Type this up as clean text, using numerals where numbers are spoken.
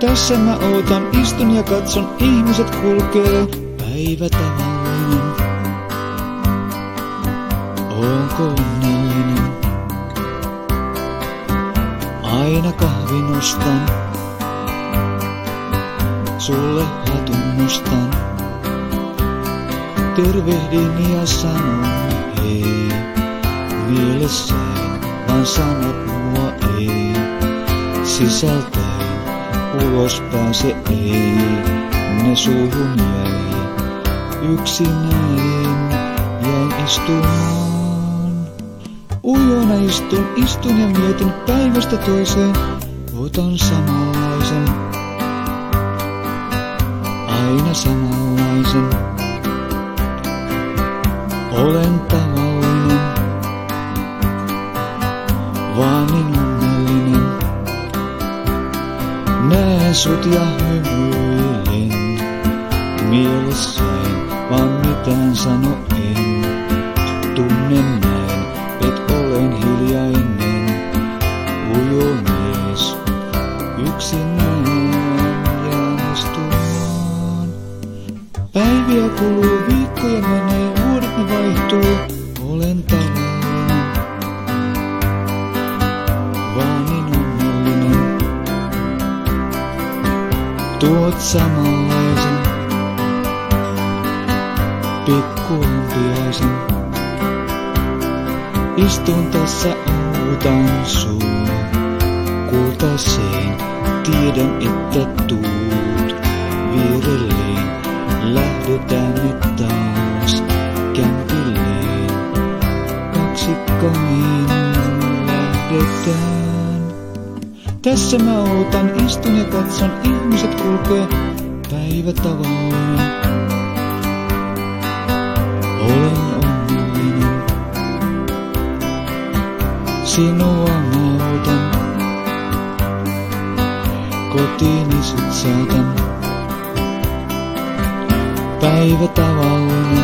Tässä mä ootan, istun ja katson, ihmiset kulkee. Päivä tavallinen, oonko onnellinen? Aina kahvin ostan, sulle hatun nostan. Tervehdin ja sanon hei, mielessäin vaan sanot mua ei. Sisältäin ulos pääse ei, ne suuhun jäi. Yksinäin jäin istumaan. Ujona istun ja mietin päivästä toiseen. Otan samanlaisen, aina samanlaisen. Olen tavallinen, vaan niin onnellinen. Näen sut ja hymyilen, mielessäin vaan mitään sano en. Tunnen näin, et olen hiljainen, ujo mies, yksinään jään istumaan. Päiviä kuluu, viikkoja menee, vuodet ne vaihtuu, olen tavallinen, vaan niin onnellinen. Tuot samanlaisen, pikkuampiaisen. Istun tässä, ootan sua kultaiseen, tiedän että tuut vierelleen. Lähdetään nyt taas kämpilleen, kaksikkoin lähdetään. Tässä mä ootan, istun ja katson, ihmiset kulkee. Päivä tavallinen, olen onnellinen. Sinua mä otan, kotiini sut saatan. Päivä tavallinen,